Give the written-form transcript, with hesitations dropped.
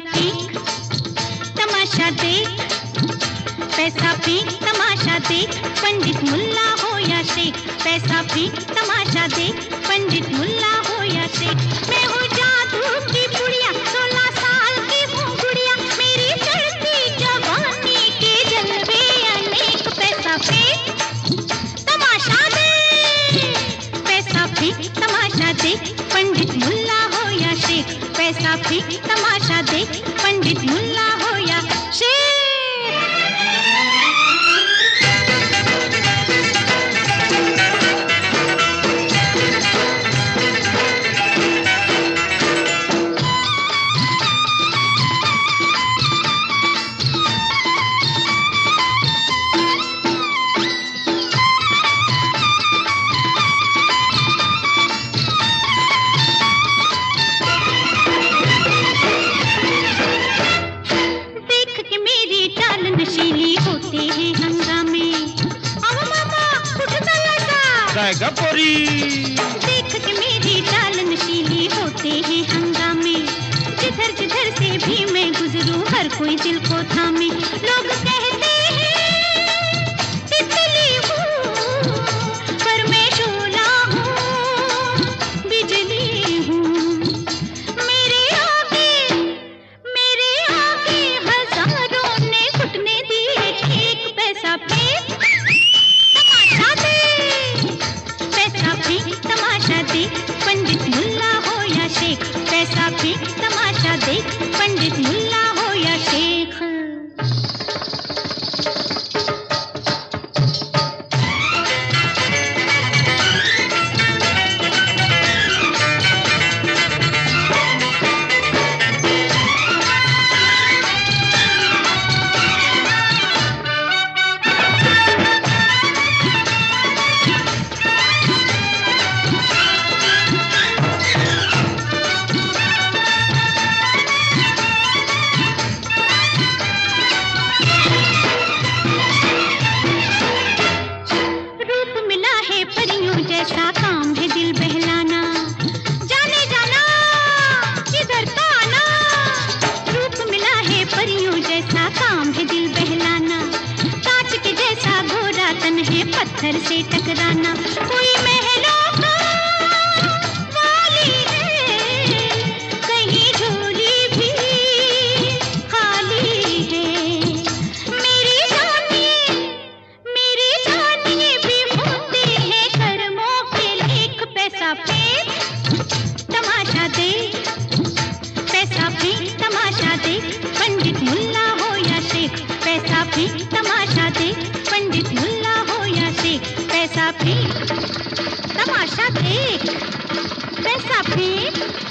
फेंक तमाशा देख, पैसा फेंक तमाशा देख, पंडित मुल्ला हो या शेख। पैसा फेंक तमाशा देख, पंडित मुल्ला हो या शेख। मैं हूँ जादू की बुढ़िया, 16 साल की हूँ गुड़िया, मेरी चढ़ती जवानी के जलवे अनेक। पैसा फेंक तमाशा देख, पैसा फेंक तमाशा देख, पंडित मुल्ला हो या शेख। पैसा फेंक तमाशा देख, पंडित मुल्ला हो या शेख। नशीली होते हैं हंगामे, अब मामा उठ चला पोरी। देख के मेरी चाल नशीली होते हैं हंगामे, जिधर जिधर से भी मैं गुजरूं हर कोई दिल को थामे। लोग कहते हैं तितली हूँ पर मैं शोला हूँ, बिजली हूँ। मेरे आगे हजारों ने घुटने दिए एक। पैसा फेंक तमाशा दे, पैसा फेंक तमाशा दे, पंडित मुल्ला हो या शेख। पैसा फेंक तमाशा दे, पंडित मुल्ला हो या शेख। जैसा काम है दिल बहलाना, जाने जाना किधर का आना। रूप मिला है परियों जैसा काम है दिल बहलाना, कांच के जैसा गोरा तन है पत्थर से टकराना। कोई महलों का वाली है, कहीं झोली भी खाली है। मेरी जानिए भी होते हैं कर्मों के लेख। पैसा फेंक तमाशा दे, पैसा फेंक तमाशा दे, पंडित मुल्ला हो या शेख। पैसा फेंक तमाशा दे, पंडित मुल्ला हो या शेख। पैसा फेंक तमाशा देख, पैसा फेंक